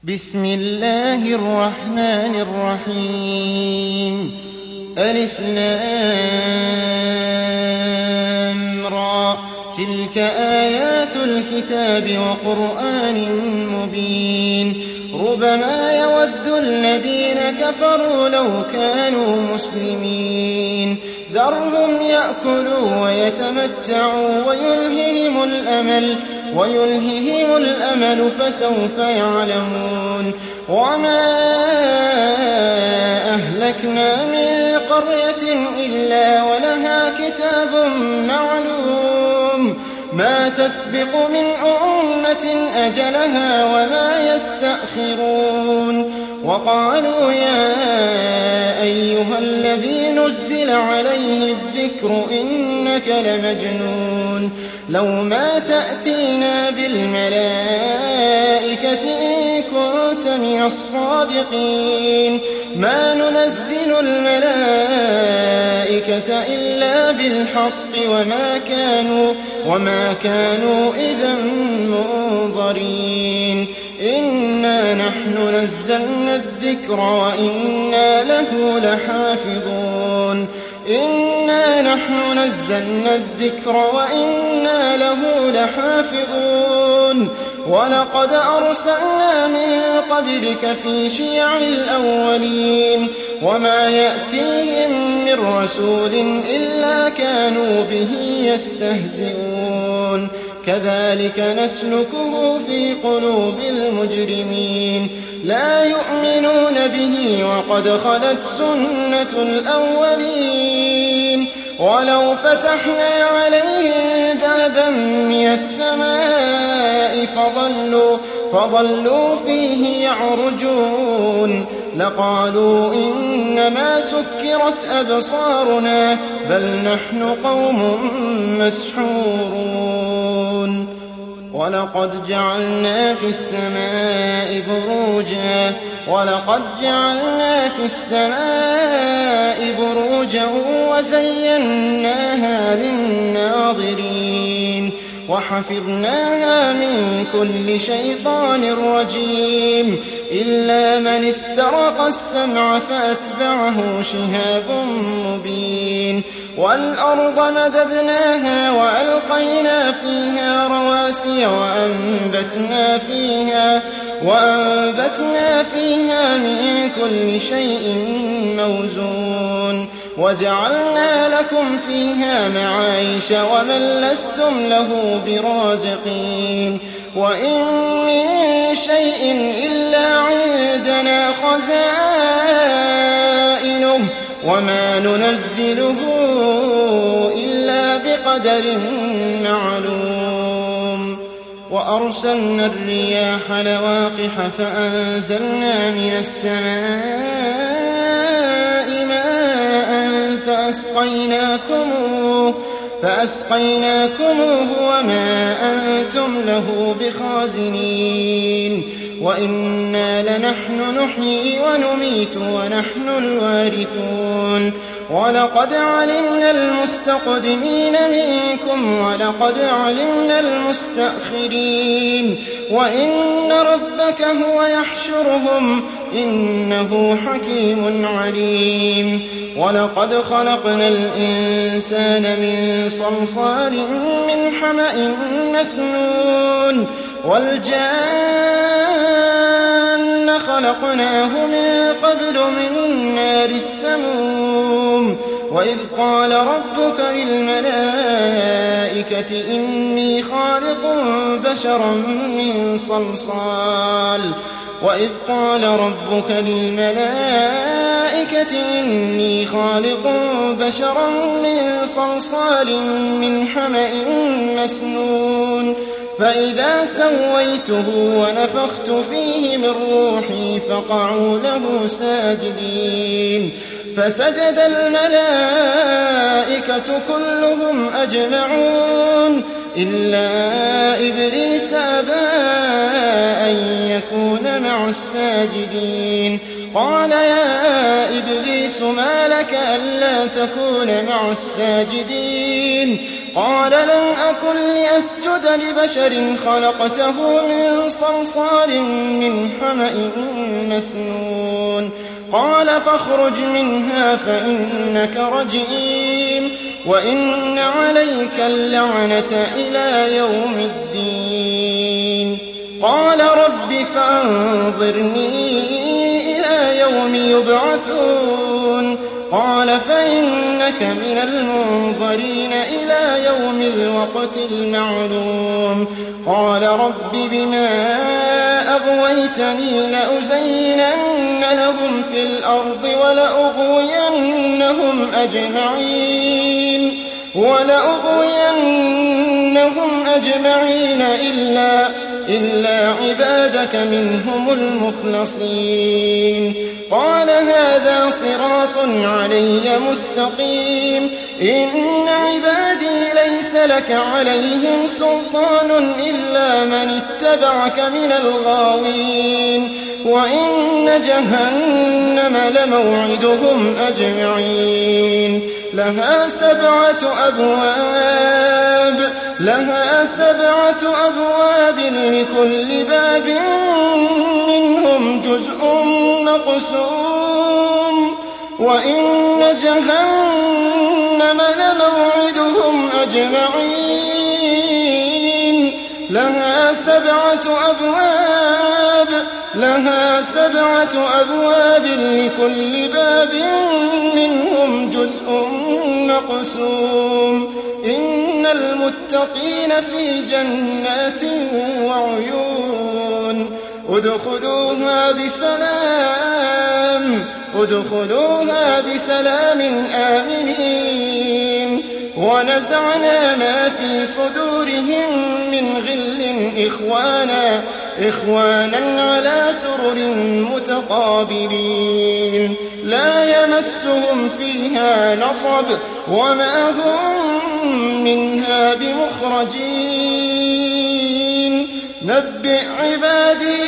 بسم الله الرحمن الرحيم ألف لام را تلك آيات الكتاب وقرآن مبين ربما يود الذين كفروا لو كانوا مسلمين ذرهم يأكلوا ويتمتعوا ويلههم الأمل فسوف يعلمون وما أهلكنا من قرية إلا ولها كتاب معلوم ما تسبق من أمة أجلها وما يستأخرون وقالوا يا أيها الذي نزل عليه الذكر إنك لمجنون لو ما تأتينا بالملائكة إن كنت من الصادقين ما ننزل الملائكة إلا بالحق وما كانوا إذا منظرين إنا نحن نزلنا الذكر وإنا له لحافظون ولقد أرسلنا من قبلك في شيع الأولين وما يأتيهم من رسول إلا كانوا به يستهزئون كذلك نسلكه في قلوب المجرمين لا يؤمنون به وقد خلت سنة الأولين ولو فتحنا عليهم بابا من السماء فظلوا فيه يعرجون لقالوا إنما سكرت أبصارنا بل نحن قوم مسحورون ولقد جعلنا في السماء بروجا وزيناها للناظرين وحفظناها من كل شيطان رجيم إلا من استرق السمع فأتبعه شهاب مبين والأرض مددناها وألقينا فيها رواسي وأنبتنا فيها من كل شيء موزون وجعلنا لكم فيها معايش ومن لستم له برازقين وإن من شيء إلا عندنا خزائنه وما ننزله إلا بقدر معلوم وأرسلنا الرياح لواقح فأنزلنا من السماء ماء فأسقيناكموه وما أنتم له بخازنين وإنا لنحن نحيي ونميت ونحن الوارثون ولقد علمنا المستقدمين منكم ولقد علمنا المستأخرين وإن ربك هو يحشرهم إنه حكيم عليم ولقد خلقنا الإنسان من صلصال من حمأ مسنون والجان خلقناه من قبل من نار السموم وإذ قال ربك للملائكة إني خالق بشرا من صلصال من حمأ مسنون فإذا سويته ونفخت فيه من روحي فقعوا له ساجدين فسجد الملائكة كلهم أجمعون إلا إبليس أبى أن يكون مع الساجدين قال يا إبليس ما لك ألا تكون مع الساجدين قال لم أكن لأسجد لبشر خلقته من صلصال من حمأ مسنون قال فاخرج منها فإنك رجيم وإن عليك اللعنة إلى يوم الدين قال رب فأنظرني إلى يوم يبعثون قال فإنك من المنظرين إلى يوم الوقت المعلوم قال رب بما أغويتني لأزينن لهم في الأرض ولأغوينهم أجمعين إلا عبادك منهم المخلصين قال هذا صراط علي مستقيم إن عبادي ليس لك عليهم سلطان إلا من اتبعك من الغاوين وإن جهنم لموعدهم أجمعين لها سبعة أبواب لكل باب منهم جزء مقسوم وإن جهنم لموعدهم أجمعين لها سبعة أبواب لكل باب منهم جزء مقسوم إن المتقين في جنات وعيون ادخلوها بسلام آمنين ونزعنا ما في صدورهم من غل إخوانا على سرر متقابلين لا يمسهم فيها نصب وما هم منها بمخرجين نبئ عبادي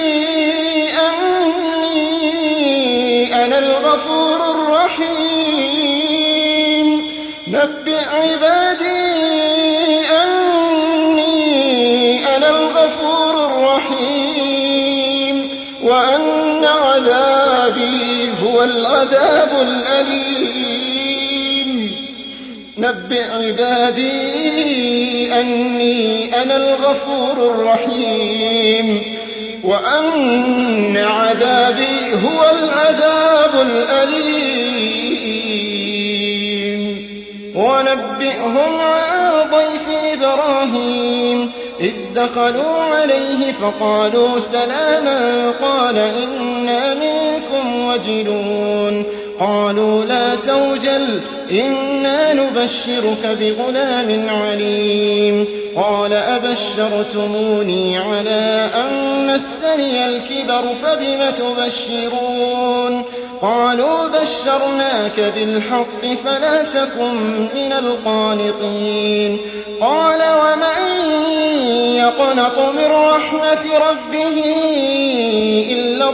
أني أنا الغفور الرحيم وأن عذابي هو العذاب الأليم نبئ عبادي أني أنا الغفور الرحيم وأن عذابي هو العذاب الأليم ونبئهم عن ضيف إبراهيم إذ دخلوا عليه فقالوا سلاما قال إنا منكم وجلون قالوا لا توجل إنا نبشرك بغلام عليم قال أبشرتموني على أن مسني الكبر فبم تبشرون قالوا بشرناك بالحق فلا تكن من القانطين قال ومن يقنط من رحمة ربه إلا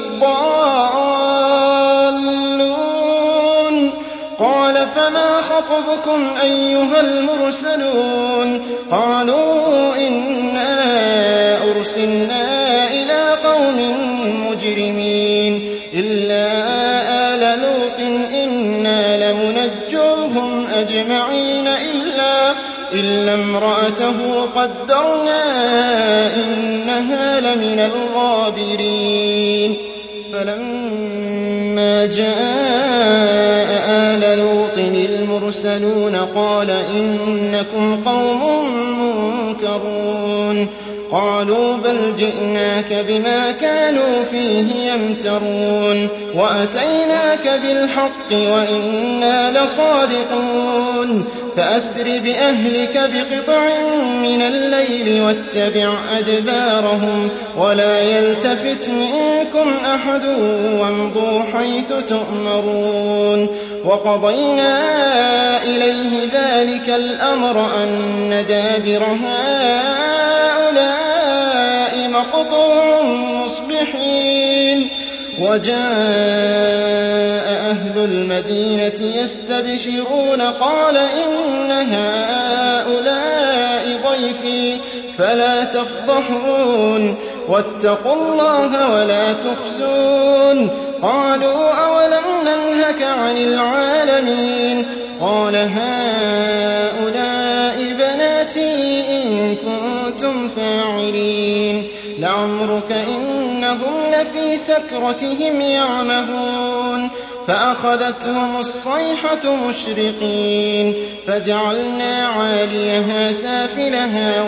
الضالون قال فما خطبكم أيها المرسلون قالوا إنا أرسلنا إلى قوم مجرمين إلا آل لوط إنا لمنجوهم أجمعين إلا امرأته قدرنا إنها لمن الغابرين فلما جاء آل لوط المرسلون قال إنكم قوم منكرون قالوا بل جئناك بما كانوا فيه يمترون وأتيناك بالحق وإنا لصادقون فأسر بأهلك بقطع من الليل واتبع أدبارهم ولا يلتفت منكم أحد وامضوا حيث تؤمرون وقضينا إليه ذلك الأمر أن دابر هؤلاء مقطوع مصبحين وجاء أهل المدينة يستبشرون قال إن هؤلاء ضيفي فلا تفضحون واتقوا الله ولا تخزون قالوا أولم ننهك عن العالمين قال هؤلاء بناتي إن كنتم فاعلين لعمرك إنهم لفي سكرتهم يعمهون فأخذتهم الصيحة مشرقين فجعلنا عاليها سافلها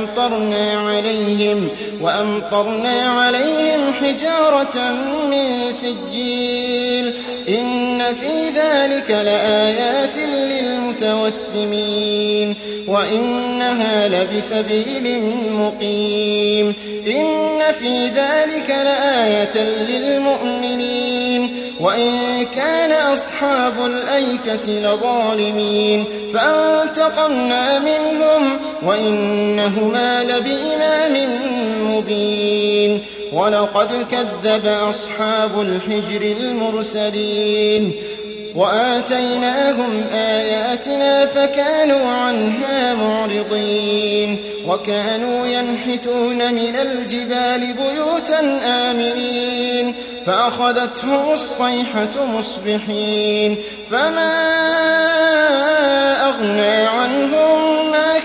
وأمطرنا عليهم حجارة من سجيل إن في ذلك لآيات للمتوسمين وإنها لبسبيل مقيم إن في ذلك لآية للمؤمنين وإن كان أصحاب الأيكة لظالمين فانتقمنا منهم وإنهما لبإمام مبين ولقد كذب أصحاب الحجر المرسلين وآتيناهم آياتنا فكانوا عنها معرضين وكانوا ينحتون من الجبال بيوتا آمنين فأخذتهم الصيحة مصبحين فما أغنى عنهم ما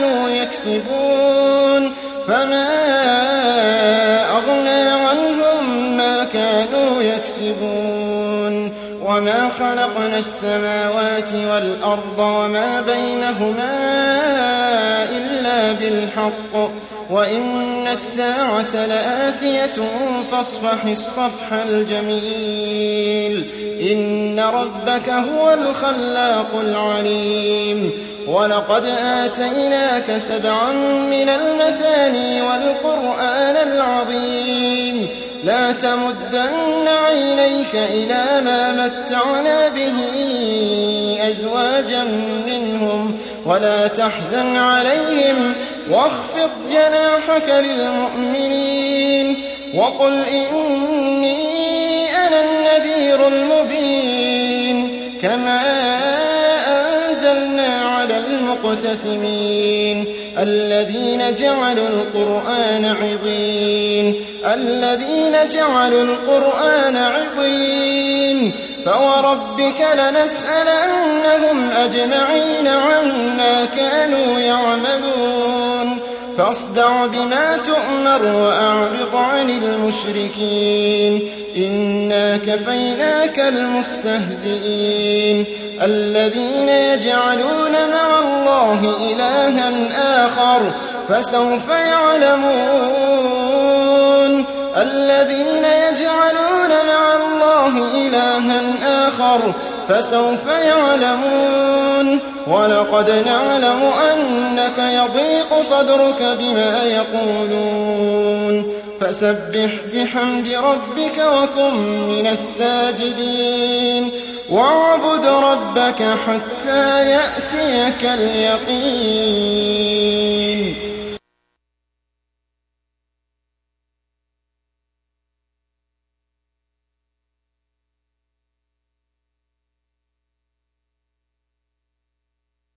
كانوا يكسبون وما خلقنا السماوات والأرض وما بينهما إلا بالحق وإن الساعة لآتية فاصفح الصفح الجميل إن ربك هو الخلاق العليم ولقد آتيناك 7 من المثاني والقرآن العظيم لا تمدن عينيك إلى ما متعنا به أزواجا منهم ولا تحزن عليهم واخفض جناحك للمؤمنين وقل إني أنا النذير المبين كما أنزلنا على المقتسمين الذين جعلوا القرآن عضين فوربك لنسألنهم أجمعين عما كانوا يعملون فاصدع بما تؤمر وأعرض عن المشركين إنا كفيناك المستهزئين الذين يجعلون مع الله إلها آخر فسوف يعلمون ولقد نعلم أنك يضيق صدرك بما يقولون فسبح بحمد ربك وكن من الساجدين واعبد ربك حتى يأتيك اليقين